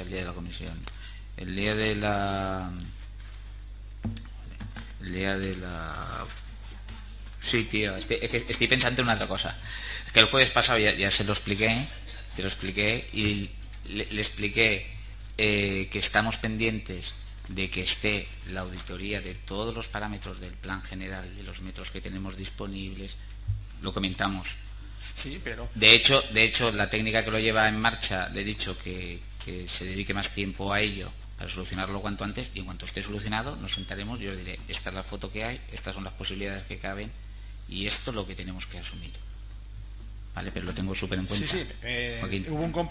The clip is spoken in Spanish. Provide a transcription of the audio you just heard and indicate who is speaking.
Speaker 1: el día de la comisión. El día de la sí, tío, estoy pensando en una otra cosa. Es que el jueves pasado ya se lo expliqué, y le expliqué que estamos pendientes de que esté la auditoría de todos los parámetros del plan general, de los metros que tenemos disponibles. Lo comentamos.
Speaker 2: Sí, pero
Speaker 1: De hecho, la técnica que lo lleva en marcha, le he dicho que se dedique más tiempo a ello para solucionarlo cuanto antes, y en cuanto esté solucionado nos sentaremos y yo diré: esta es la foto que hay, estas son las posibilidades que caben y esto es lo que tenemos que asumir. Vale, pero lo tengo súper en cuenta.
Speaker 2: sí,
Speaker 1: Joaquín.
Speaker 2: hubo un